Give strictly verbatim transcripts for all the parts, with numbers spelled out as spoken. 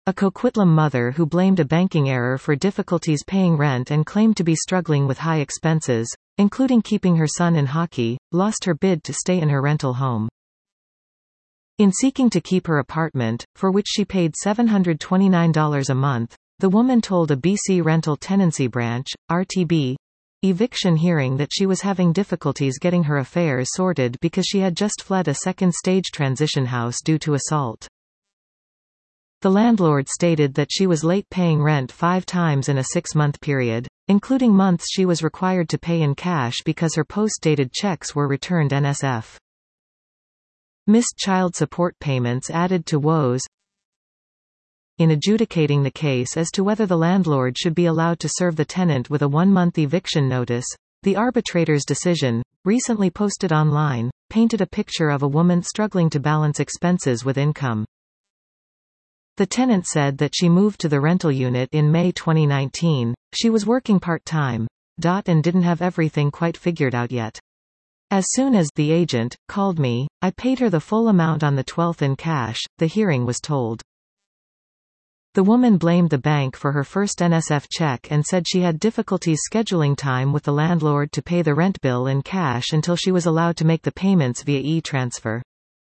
A Coquitlam mother who blamed a banking error for difficulties paying rent and claimed to be struggling with high expenses, including keeping her son in hockey, lost her bid to stay in her rental home. In seeking to keep her apartment, for which she paid seven hundred twenty-nine dollars a month, the woman told a B C Rental Tenancy Branch, R T B, eviction hearing that she was having difficulties getting her affairs sorted because she had just fled a second-stage transition house due to assault. The landlord stated that she was late paying rent five times in a six-month period, including months she was required to pay in cash because her post-dated checks were returned N S F. Missed child support payments added to woes. In adjudicating the case as to whether the landlord should be allowed to serve the tenant with a one-month eviction notice, the arbitrator's decision, recently posted online, painted a picture of a woman struggling to balance expenses with income. The tenant said that she moved to the rental unit in May twenty nineteen, she was working part-time, and didn't have everything quite figured out yet. As soon as the agent called me, I paid her the full amount on the twelfth in cash, the hearing was told. The woman blamed the bank for her first N S F check and said she had difficulties scheduling time with the landlord to pay the rent bill in cash until she was allowed to make the payments via e-transfer.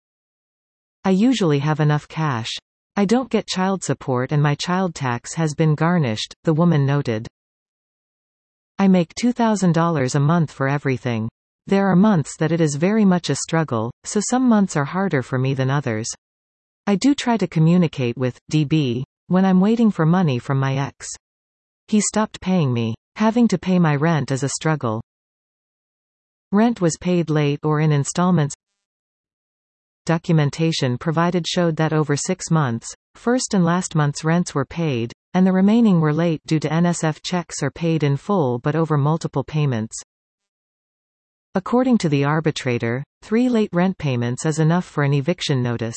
I usually have enough cash. I don't get child support and my child tax has been garnished, the woman noted. I make two thousand dollars a month for everything. There are months that it is very much a struggle, so some months are harder for me than others. I do try to communicate with D B when I'm waiting for money from my ex. He stopped paying me. Having to pay my rent is a struggle. Rent was paid late or in installments. Documentation provided showed that over six months, first and last month's rents were paid, and the remaining were late due to N S F checks or paid in full but over multiple payments. According to the arbitrator, three late rent payments is enough for an eviction notice.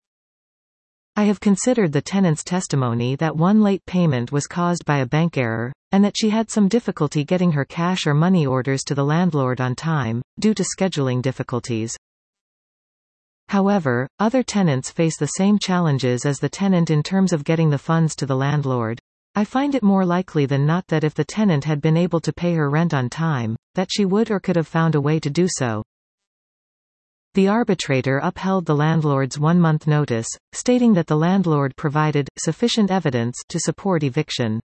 I have considered the tenant's testimony that one late payment was caused by a bank error, and that she had some difficulty getting her cash or money orders to the landlord on time, due to scheduling difficulties. However, other tenants face the same challenges as the tenant in terms of getting the funds to the landlord. I find it more likely than not that if the tenant had been able to pay her rent on time, that she would or could have found a way to do so. The arbitrator upheld the landlord's one-month notice, stating that the landlord provided sufficient evidence to support eviction.